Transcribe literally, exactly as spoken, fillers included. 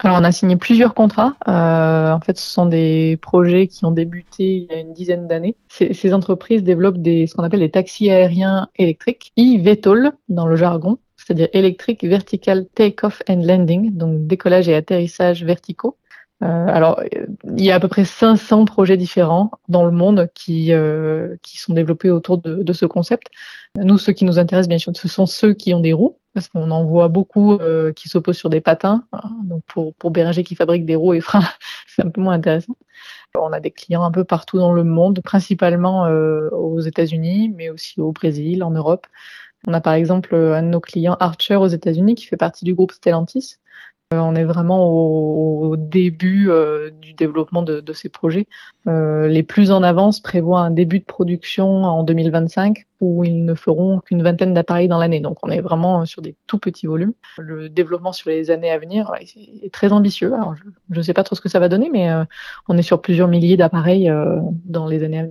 Alors, on a signé plusieurs contrats. Euh, en fait, ce sont des projets qui ont débuté il y a une dizaine d'années. Ces, ces entreprises développent des, ce qu'on appelle des taxis aériens électriques, E V T O L dans le jargon, c'est-à-dire Electric Vertical Take-off and Landing, donc décollage et atterrissage verticaux. Euh, alors, euh, il y a à peu près cinq cents projets différents dans le monde qui, euh, qui sont développés autour de, de ce concept. Nous, ceux qui nous intéressent, bien sûr, ce sont ceux qui ont des roues, parce qu'on en voit beaucoup euh, qui s'opposent sur des patins. Donc, pour, pour Bérenger qui fabrique des roues et freins, c'est un peu moins intéressant. On a des clients un peu partout dans le monde, principalement euh, aux États-Unis, mais aussi au Brésil, en Europe. On a par exemple un de nos clients, Archer, aux États-Unis, qui fait partie du groupe Stellantis. Euh, on est vraiment au, au début euh, du développement de, de ces projets. Euh, les plus en avance prévoient un début de production en deux mille vingt-cinq où ils ne feront qu'une vingtaine d'appareils dans l'année. Donc on est vraiment sur des tout petits volumes. Le développement sur les années à venir ouais, est très ambitieux. Alors, je ne sais pas trop ce que ça va donner, mais euh, on est sur plusieurs milliers d'appareils euh, dans les années à venir.